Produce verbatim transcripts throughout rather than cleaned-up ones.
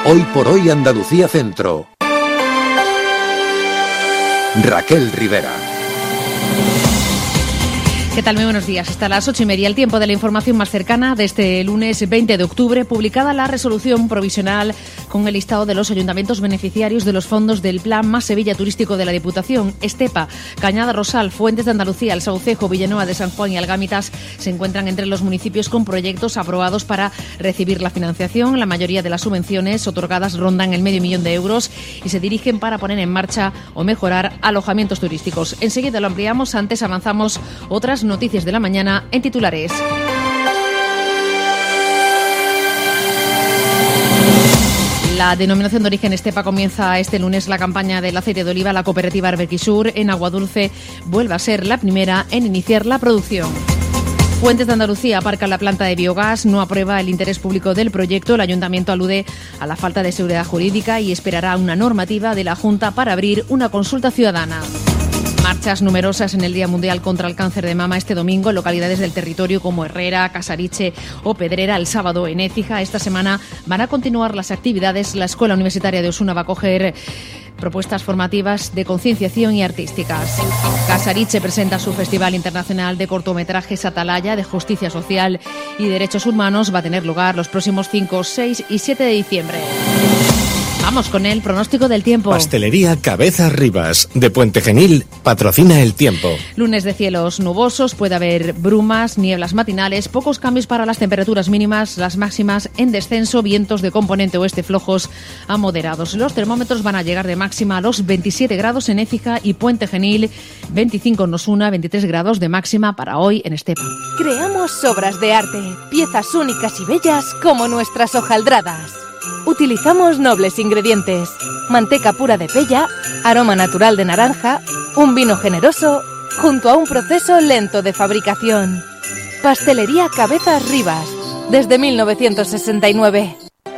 Hoy por hoy Andalucía Centro. Raquel Rivera. ¿Qué tal? Muy buenos días. Hasta las ocho y media, el tiempo de la información más cercana de este lunes veinte de octubre, publicada la resolución provisional con el listado de los ayuntamientos beneficiarios de los fondos del Plan Más Sevilla Turístico de la Diputación. Estepa, Cañada Rosal, Fuentes de Andalucía, El Saucejo, Villanueva de San Juan y Algámitas se encuentran entre los municipios con proyectos aprobados para recibir la financiación. La mayoría de las subvenciones otorgadas rondan el medio millón de euros y se dirigen para poner en marcha o mejorar alojamientos turísticos. Enseguida lo ampliamos, antes avanzamos otras noticias de la mañana en titulares. La denominación de origen Estepa comienza este lunes la campaña del aceite de oliva. La cooperativa Arbequisur en Aguadulce vuelve a ser la primera en iniciar la producción. Fuentes de Andalucía aparca la planta de biogás, no aprueba el interés público del proyecto. El ayuntamiento alude a la falta de seguridad jurídica y esperará una normativa de la Junta para abrir una consulta ciudadana. Marchas numerosas en el Día Mundial contra el Cáncer de Mama este domingo en localidades del territorio como Herrera, Casariche o Pedrera. El sábado en Écija. Esta semana van a continuar las actividades. La Escuela Universitaria de Osuna va a acoger propuestas formativas de concienciación y artísticas. Casariche presenta su Festival Internacional de Cortometrajes Atalaya de Justicia Social y Derechos Humanos. Va a tener lugar los próximos cinco, seis y siete de diciembre. Vamos con el pronóstico del tiempo. Pastelería Cabezas Rivas, de Puente Genil, patrocina el tiempo. Lunes de cielos nubosos, puede haber brumas, nieblas matinales, pocos cambios para las temperaturas mínimas, las máximas en descenso, vientos de componente oeste flojos a moderados. Los termómetros van a llegar de máxima a los veintisiete grados en Écija y Puente Genil, veinticinco en Osuna, veintitrés grados de máxima para hoy en Estepa. Creamos obras de arte, piezas únicas y bellas como nuestras hojaldradas. Utilizamos nobles ingredientes: manteca pura de pella, aroma natural de naranja, un vino generoso, junto a un proceso lento de fabricación. Pastelería Cabezas Rivas, desde mil novecientos sesenta y nueve.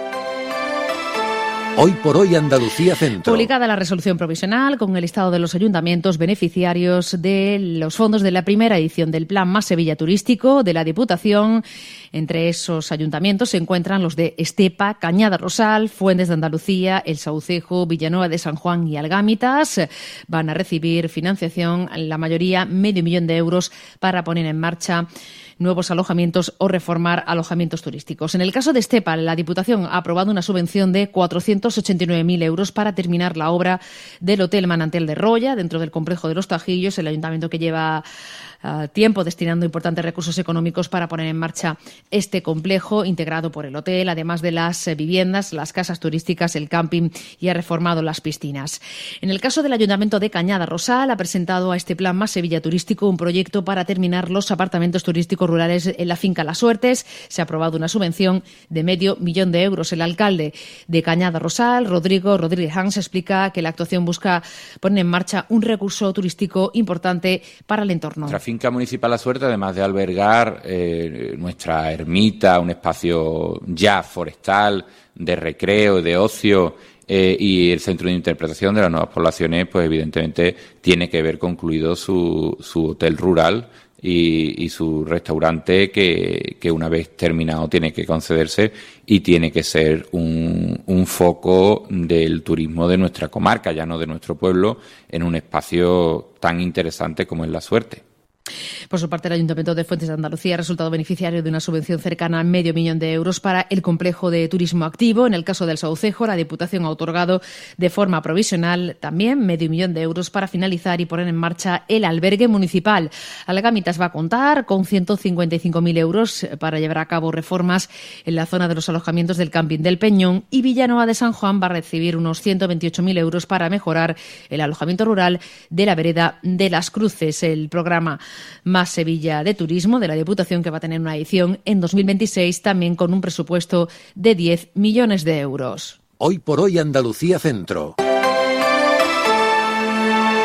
Hoy por hoy Andalucía Centro. Publicada la resolución provisional con el listado de los ayuntamientos beneficiarios de los fondos de la primera edición del Plan Más Sevilla Turístico de la Diputación. Entre esos ayuntamientos se encuentran los de Estepa, Cañada Rosal, Fuentes de Andalucía, El Saucejo, Villanueva de San Juan y Algámitas. Van a recibir financiación, la mayoría medio millón de euros, para poner en marcha nuevos alojamientos o reformar alojamientos turísticos. En el caso de Estepa, la Diputación ha aprobado una subvención de cuatrocientos ochenta y nueve mil euros para terminar la obra del Hotel Manantial de Roya, dentro del complejo de los Tajillos. El ayuntamiento que lleva uh, tiempo destinando importantes recursos económicos para poner en marcha este complejo integrado por el hotel, además de las eh, viviendas, las casas turísticas, el camping, y ha reformado las piscinas. En el caso del Ayuntamiento de Cañada Rosal, ha presentado a este Plan Más Sevilla Turístico un proyecto para terminar los apartamentos turísticos rurales en la finca Las Suertes. Se ha aprobado una subvención de medio millón de euros. El alcalde de Cañada Rosal, Rodrigo Rodríguez Hans, explica que la actuación busca poner en marcha un recurso turístico importante para el entorno. Nuestra finca municipal La Suerte, además de albergar eh, nuestra ermita, un espacio ya forestal, de recreo, de ocio, eh, y el centro de interpretación de las nuevas poblaciones, pues evidentemente tiene que ver concluido su, su hotel rural y, y su restaurante que, que una vez terminado tiene que concederse y tiene que ser un, un foco del turismo de nuestra comarca, ya no de nuestro pueblo, en un espacio tan interesante como es La Suerte. Por su parte, el Ayuntamiento de Fuentes de Andalucía ha resultado beneficiario de una subvención cercana a medio millón de euros para el complejo de turismo activo. En el caso del Saucejo, la Diputación ha otorgado de forma provisional también medio millón de euros para finalizar y poner en marcha el albergue municipal. Algámitas va a contar con ciento cincuenta y cinco mil euros para llevar a cabo reformas en la zona de los alojamientos del camping del Peñón, y Villanueva de San Juan va a recibir unos ciento veintiocho mil euros para mejorar el alojamiento rural de la vereda de Las Cruces. El programa Más Sevilla de Turismo de la Diputación, que va a tener una edición en dos mil veintiséis, también con un presupuesto de diez millones de euros. Hoy por hoy Andalucía Centro.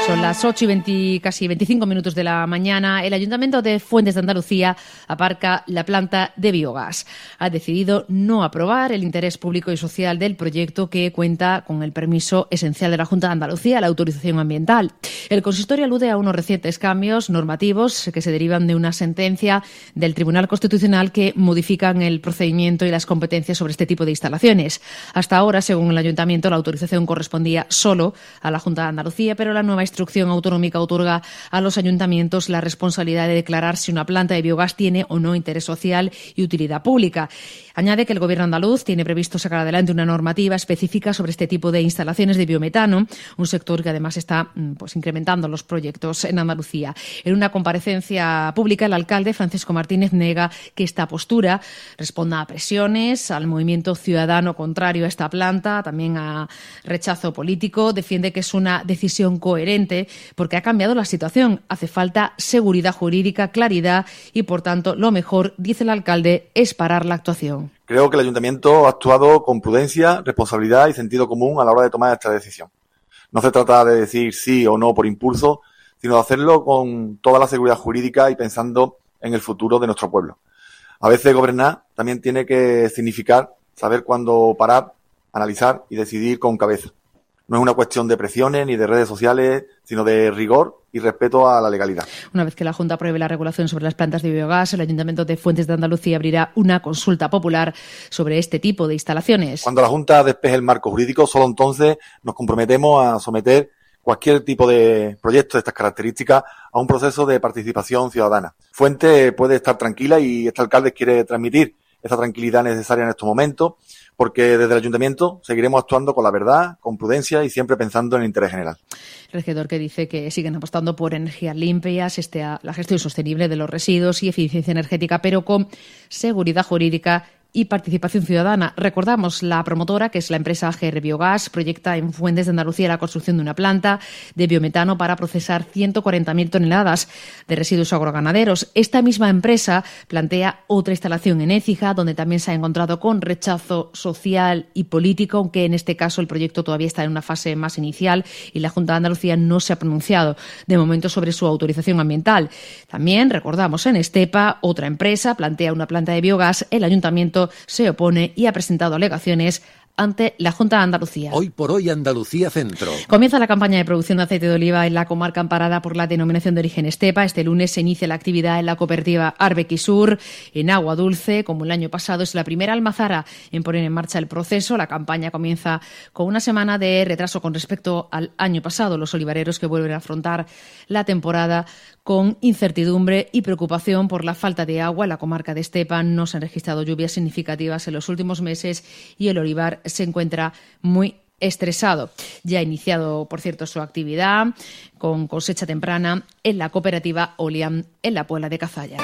Son las ocho y veinte, casi veinticinco minutos de la mañana. El Ayuntamiento de Fuentes de Andalucía aparca la planta de biogás. Ha decidido no aprobar el interés público y social del proyecto, que cuenta con el permiso esencial de la Junta de Andalucía, la autorización ambiental. El consistorio alude a unos recientes cambios normativos que se derivan de una sentencia del Tribunal Constitucional que modifican el procedimiento y las competencias sobre este tipo de instalaciones. Hasta ahora, según el Ayuntamiento, la autorización correspondía solo a la Junta de Andalucía, pero la nueva instrucción autonómica otorga a los ayuntamientos la responsabilidad de declarar si una planta de biogás tiene o no interés social y utilidad pública. Añade que el Gobierno andaluz tiene previsto sacar adelante una normativa específica sobre este tipo de instalaciones de biometano, un sector que además está pues incrementando los proyectos en Andalucía. En una comparecencia pública, el alcalde Francisco Martínez nega que esta postura responda a presiones, al movimiento ciudadano contrario a esta planta, también a rechazo político. Defiende que es una decisión coherente porque ha cambiado la situación. Hace falta seguridad jurídica, claridad y, por tanto, lo mejor, dice el alcalde, es parar la actuación. Creo que el Ayuntamiento ha actuado con prudencia, responsabilidad y sentido común a la hora de tomar esta decisión. No se trata de decir sí o no por impulso, sino de hacerlo con toda la seguridad jurídica y pensando en el futuro de nuestro pueblo. A veces gobernar también tiene que significar saber cuándo parar, analizar y decidir con cabeza. No es una cuestión de presiones ni de redes sociales, sino de rigor y respeto a la legalidad. Una vez que la Junta apruebe la regulación sobre las plantas de biogás, el Ayuntamiento de Fuentes de Andalucía abrirá una consulta popular sobre este tipo de instalaciones. Cuando la Junta despeje el marco jurídico, solo entonces nos comprometemos a someter cualquier tipo de proyecto de estas características a un proceso de participación ciudadana. Fuentes puede estar tranquila y este alcalde quiere transmitir esa tranquilidad necesaria en estos momentos, porque desde el Ayuntamiento seguiremos actuando con la verdad, con prudencia y siempre pensando en el interés general. El regidor, que dice que siguen apostando por energías limpias, este, la gestión sostenible de los residuos y eficiencia energética, pero con seguridad jurídica y participación ciudadana. Recordamos, la promotora, que es la empresa G R Biogás, proyecta en Fuentes de Andalucía la construcción de una planta de biometano para procesar ciento cuarenta mil toneladas de residuos agroganaderos. Esta misma empresa plantea otra instalación en Écija, donde también se ha encontrado con rechazo social y político, aunque en este caso el proyecto todavía está en una fase más inicial y la Junta de Andalucía no se ha pronunciado de momento sobre su autorización ambiental. También, recordamos, en Estepa, otra empresa plantea una planta de biogás. El Ayuntamiento se opone y ha presentado alegaciones ante la Junta de Andalucía. Hoy por hoy Andalucía Centro. Comienza la campaña de producción de aceite de oliva en la comarca amparada por la denominación de origen Estepa. Este lunes se inicia la actividad en la cooperativa Arbequisur, en Agua Dulce. Como el año pasado, es la primera almazara en poner en marcha el proceso. La campaña comienza con una semana de retraso con respecto al año pasado. Los olivareros, que vuelven a afrontar la temporada con incertidumbre y preocupación por la falta de agua. En la comarca de Estepa no se han registrado lluvias significativas en los últimos meses y el olivar se encuentra muy estresado. Ya ha iniciado, por cierto, su actividad con cosecha temprana en la cooperativa Olian, en la Puebla de Cazalla.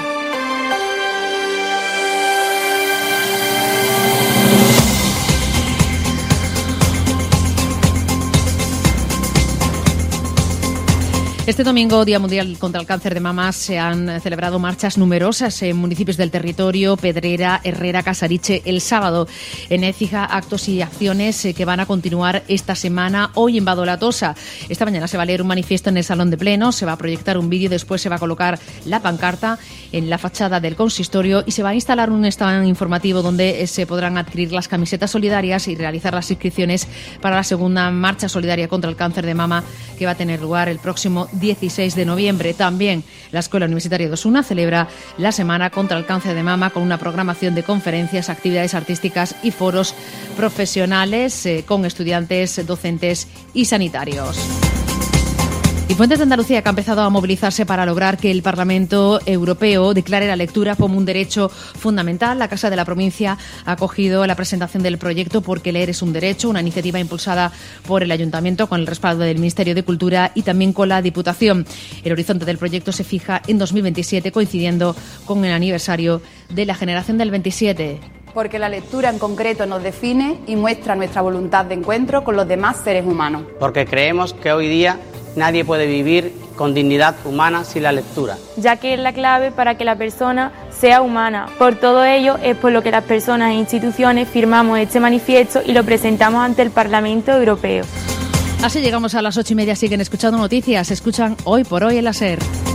Este domingo, Día Mundial contra el Cáncer de Mama, se han celebrado marchas numerosas en municipios del territorio: Pedrera, Herrera, Casariche. El sábado, en Écija, actos y acciones que van a continuar esta semana. Hoy en Badolatosa, esta mañana se va a leer un manifiesto en el Salón de Plenos, se va a proyectar un vídeo, después se va a colocar la pancarta en la fachada del consistorio y se va a instalar un stand informativo donde se podrán adquirir las camisetas solidarias y realizar las inscripciones para la segunda marcha solidaria contra el cáncer de mama, que va a tener lugar el próximo dieciséis de noviembre. También la Escuela Universitaria de Osuna celebra la Semana contra el Cáncer de Mama con una programación de conferencias, actividades artísticas y foros profesionales eh, con estudiantes, docentes y sanitarios. Y Fuentes de Andalucía, que ha empezado a movilizarse para lograr que el Parlamento Europeo declare la lectura como un derecho fundamental. La Casa de la Provincia ha acogido la presentación del proyecto Porque leer es un derecho, una iniciativa impulsada por el Ayuntamiento con el respaldo del Ministerio de Cultura y también con la Diputación. El horizonte del proyecto se fija en dos mil veintisiete, coincidiendo con el aniversario de la generación del veintisiete. Porque la lectura en concreto nos define y muestra nuestra voluntad de encuentro con los demás seres humanos. Porque creemos que hoy día nadie puede vivir con dignidad humana sin la lectura, ya que es la clave para que la persona sea humana. Por todo ello es por lo que las personas e instituciones firmamos este manifiesto y lo presentamos ante el Parlamento Europeo. Así llegamos a las ocho y media. Siguen escuchando noticias. Escuchan Hoy por Hoy en la SER.